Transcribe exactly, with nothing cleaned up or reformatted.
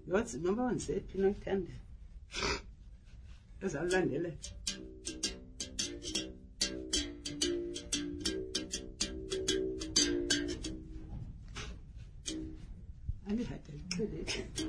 Yothi noma wenzephi noyithanda. Ezawulandele. Ali hada liqhele.